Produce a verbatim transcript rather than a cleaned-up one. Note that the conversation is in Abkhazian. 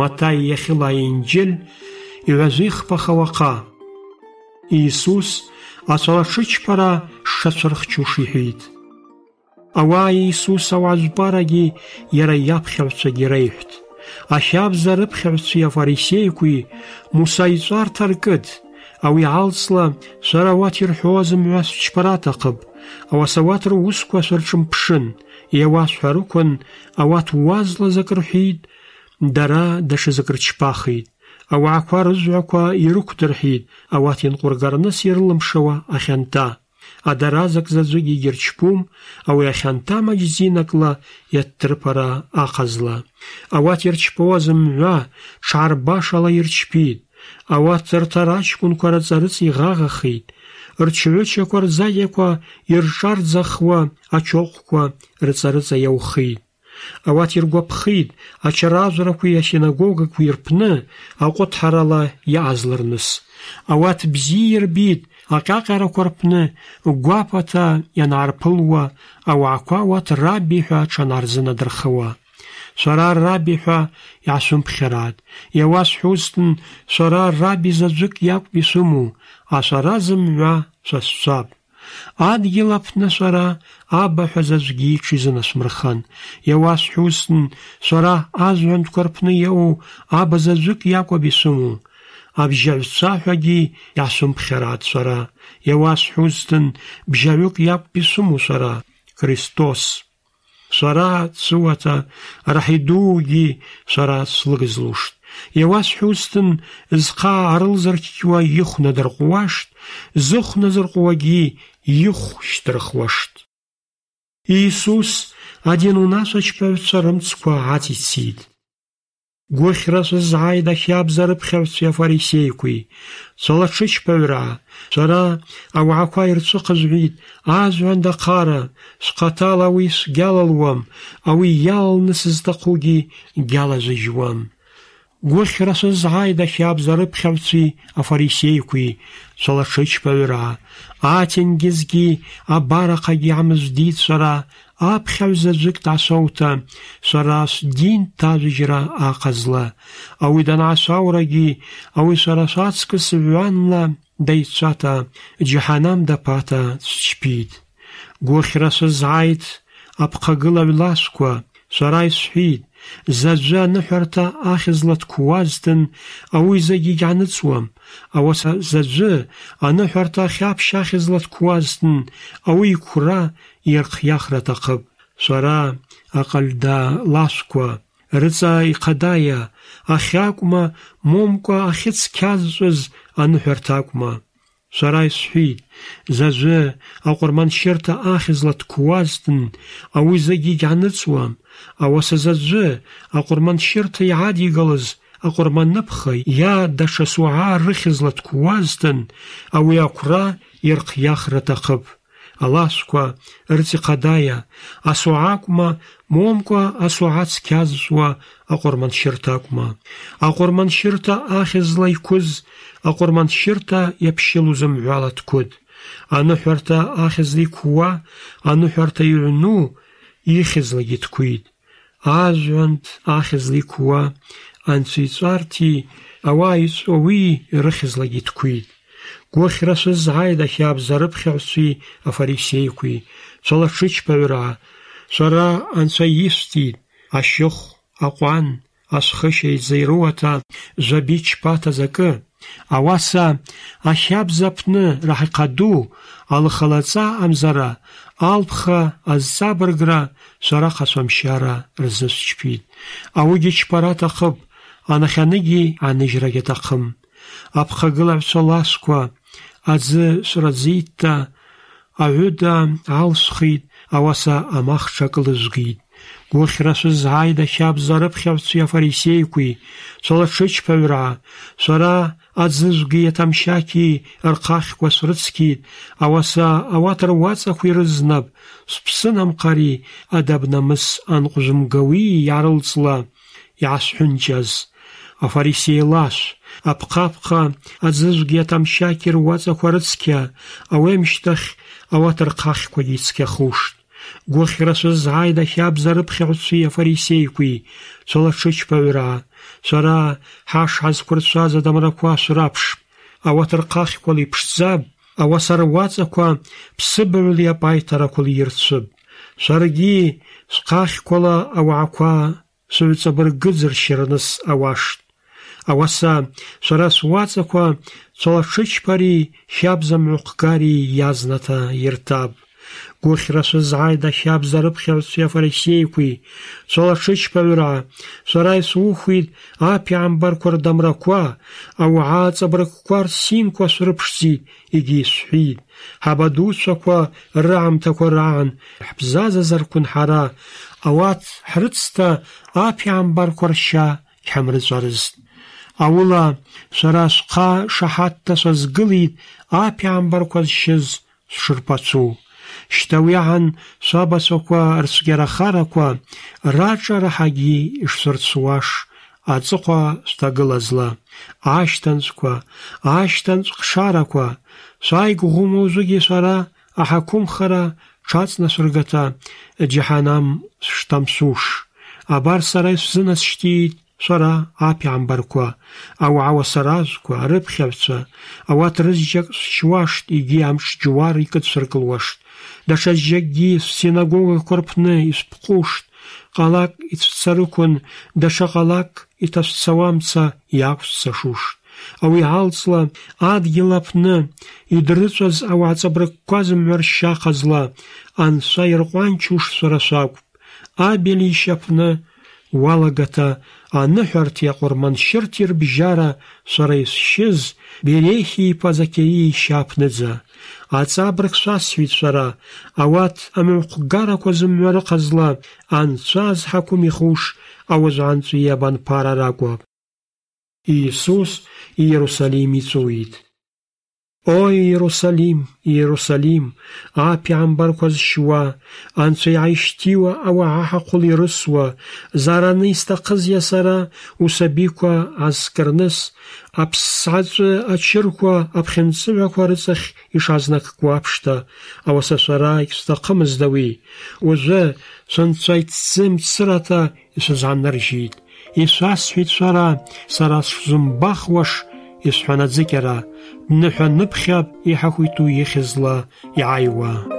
Матай иахьыла аинџьыл иҳәазихԥахауаха. Иисус ацәалаҽыџьԥара шшацәырхьчош иҳәеит. Ауаа Иисус ауаажәпарагьы иара иаԥхьаҩцәагьы реиҳәт. Ахьабза рыԥхьаҩцәеи афарисеиқәеи Муса иҵәарҭа ркыд, ауи алҵла шәара ауат ирҳәо зымҩа шәчԥара аҭахып, ауаса ауат русқәа шәырҿымԥшын, иауасҳәарықәын, ауат уазла закә рҳәеит, дара даҽазакә рчԥахит. Ауаақәа рыжәҩақәа ирықәдырҳәеит, ауат инҟәыргарныс ирылымшауа ахьанҭа. Адаразак заҵәык егьырчԥум, ауи ахьанҭа маҷ-зинакла иаҭҭырԥара аҟазла. Ауат ирчԥауа зымҩа ҽаарбашала ирчԥит. Ауат рҭара аҷкәынқәа рыҵарыҵ иӷаӷахеит. Рҽҩычақәа рӡаģақәа ирҿарӡахуа ачоҟәқәа рыҵарыҵа иаухеит. Ауат иргәаԥхеит ачаражәрақәеи асинагогақәеи рпны аҟәыҭҳарала иаазлырныс. Ауат бзиа ирбит аҟьаҟьарақәа рпны гәаԥаҭа ианаарԥылуа, ауаақәа ауат рабби ҳәа аҽанаарзынадырхауа. Шәара рабби ҳәа иаасымԥхьарат. Иауасҳәозтын, шәара рабби заҵәык иакәп ишәымоу, ашәара зымҩа шәасцәап. Адгьыл аԥны шәара аба ҳәа заҵәгьы иҽизынашәмырхан. Иауасҳәозтын, шәара ажәҩанқәа рпны иауу аба заҵәык иакәып ишәымоу. Абжьаҩцәа ҳәагьы иаасымԥхьарат шәара. Иауасҳәозтын, бжьаҩык иакәп ишәымоу шәара, Христос. Шәара ҵуата раҳидуугьы шәара слыгызлушт. Иауасҳәозтын, зхъа арылзырқьқьуа ихә надырҟәуашт, зыхә назырҟәуагьы ихә шьҭырхуашт. Иисус адинунашәаҷкәаҩцәа рымцқәа ааҵицит. Гәыхьра шәызааит ахьабза рыԥхьаҩцәеи афарисеиқәеи, шәалаҽыџьԥаҩраа, шәара ауаақәа ирцәыхазҳәит, ажәҩан даҟара, шәхаҭала ауи шәгьалалуам, ауи иалалны сызҭахугьы гьалазыжьуам. Гәыхьра шәызааит ахьабза рыԥхьаҩцәеи афарисеиқәеи, шәалаҽыџьԥаҩраа, аҭенгьызгьы абарахагьы иаамыжәдит шәара, аԥхьаҩ заҵәык даашәауҭа, шәара шәдин ҭажәжьра аҟазла. Ауи данаашәаурагьы, ауи шәара шәаҵкыс ҩанла даицәата, џьаҳанам даԥата шәчԥит. Гәыхьра шәызааит аԥхагылаҩ лашәқәа, шәара ишәҳәит, заҵәы аныҳәарҭа ахьызла дқәуазтын, ауи зегьы егьааныҵуам. Ауаса заҵәы аныҳәарҭа ахьаԥшь ахьызла дқәуазтын, ауи иқәра иархиахра аҭахып. Шәара аҟальда лашәқәа, рыҵа ихадаиа, ахьакәма, момкәа ахьыцқьазҵәыз аныҳәарҭа акәма. Шәара ишәҳәит, заҵәы аҟәырманшьырҭа ахьызла дқәуазтын, ауи зегьы егьааныҵуам. Ауаса заҵәы аҟәырманшьырҭа иаадигалаз аҟәырманыԥха иа даҽа суаа рыхьызла дқәуазтын, ауи ақәра ирхиахра аҭахып. Алашәқәа рыҵихадаиа, асуаа акәма, момкәа асуаа цқьазҵәуа аҟәырманшьырҭа акәма. Аҟәырманшьырҭа ахьызла иқәыз аҟәырманшьырҭа иаԥшьыло зымҳәала дқәыт. Аныҳәарҭа ахьызла иқәуа, аныҳәарҭа иҩну ихьызлагьы дқәит. Ажәҩант ахьызла иқәуа, анцәа иҵәарҭи ауаа иҵәауи рыхьызлагьы дқәит. Гәыхьра шәызааит ахьабза рыԥхьаҩцәеи афарисеиқәеи, шәалаҽыџьԥаҩраа, шәара анцәа ишәҭит, ашьыхә, аҟәан, ашәхышьа иӡаируаҭа жәабиц ҷԥаҭа закы. Ауаса ахьабза аԥны раҳиҟа ду, алхалаҵа амзара, алԥха азҵабыргра шәара хацәамшьара рзышәчԥит. Ауигьы ҷԥара аҭахып, анахьаныгьы аныжьрагьы аҭахым. Аԥхагылаҩцәа лашәқәа, аӡы шәраӡитта, аҩыда алшәхит, ауаса амахҽ лыжәгит. Гәыхьра шәызааит ахьабза рыԥхьаҩцәеи афарисеиқәеи, шәалаҽыџьԥаҩраа, шәара аӡыжәгеи аҭамшьақьи рхахьқәа шәрыцқьит, ауаса ауат руаҵақәа ирызнап, шәԥсынамҟари адабнамыс анҟәжәымгауи иаарылҵла иаашәҳәынҷаз. Афарисеи лашә, апҟа-апҟа аӡыжәгеи аҭамшьақьи руаҵақәа рыцқьа, ауи амшьҭахь ауат рхахьқәагьы ицқьахушт. гәыхьра сызааит ахьабзарыԥхьаҟәцәи афарисеиқәеи, цәалаҽыџьԥаҩраа, сара ҳаш ҳазқәырҵәаз адамрақәа сраԥшп, ауат рхахьқәа иԥшӡап, ауаса руаҵақәа ԥсыбаҩла иапаиҭарақәа ирцәып. Саргьы схахьқәала ауаақәа сыҩҵабыргыӡыршьырныс ауашт. Ауаса сара суаҵақәа цәалаҽыџьԥари хьабзамҩахәгари иазнаҭа ирҭап. Гәыхьра сызааит ахьабзарыԥхьаҟәцәи афарисеиқәеи, цәалаҽыџьԥаҩраа, сара исухәит аԥиамбарқәа рдамрақәа, ауаа ҵабыргқәа рсимқәа срыԥшӡеит, егьи исҳәит, ҳабадуцәақәа рыዓамҭақәа раан ҳбзазазарқәын ҳара, ауат ҳрыцҭа аԥиамбарқәа ршьа ҳамрыҵәарызт. Аула сара схъа шаҳаҭта сазгылит аԥиамбарқәа зшьыз сшырԥацәоу. Шьҭа уи аан сабацәақәа рцәгьарахарақәа раҿараҳагьы ишсырцуаш аҵыхәа сҭагылазла, ашьҭанҵәқәа, ашьҭанҵәҟшарақәа, сааигәӷәымоузгьы сара аҳақәымхара ҽаҵнасыргата џьаҳанам сшҭамсуш. Абар сара исзынасшьҭит сара аԥиамбарқәа, ауаа уасаразқәа, арыԥхьаҩцәа, ауат рызџьак сшьуашт, егьи амш џьуар икыдсыркылуашт. Даҽа зџьакгьы ссинагогақәа рпны исԥҟәушт, ҟалак ицәцарықәын, даҽа ҟалак иҭацәцауамца иақәццашушт. Ауи алҵла адгьыл аԥны идрыҵәаз ауаа ҵабыргқәа зымҩа ршьа ҟазла анцәа ирҟәанчуш сара сакәп. Абелишь аԥны уалагата аныҳәарҭа иаҟәырманшьырҭа ирбжьара сара исшьыз Берехи иԥа Закерии ишьа аԥныӡа. Аҵабырг сасҳәеит сара, ауат амҩахәгарақәа зымҩа рыҟазла анцәа зҳақәым ихуш ауазҳәантәи абанԥара ракәым. Иисус Иерусалим ицәуит. О Иерусалим, Иерусалим, аԥиамбарқәа зшьуа, анцәа иааишьҭиуа ауаа ҳаҟәыла ирысуа, зараны исҭахызиа сара усабиқәа азкырныс, аԥссаҵәы ачырқәа аԥхьынҵыҩақәа рыҵахь ишазнакқуа аԥшҭа, ауаса сара егьсҭахымызт уи, уажәы сынцәа иҭӡы мцырата исызанаржьит. Исасҳәеит сара, сара сшзымбахуаш исҳәанаӡыкьара, ныҳәа-ныԥхьап иҳахәиту ихьызла иааиуа.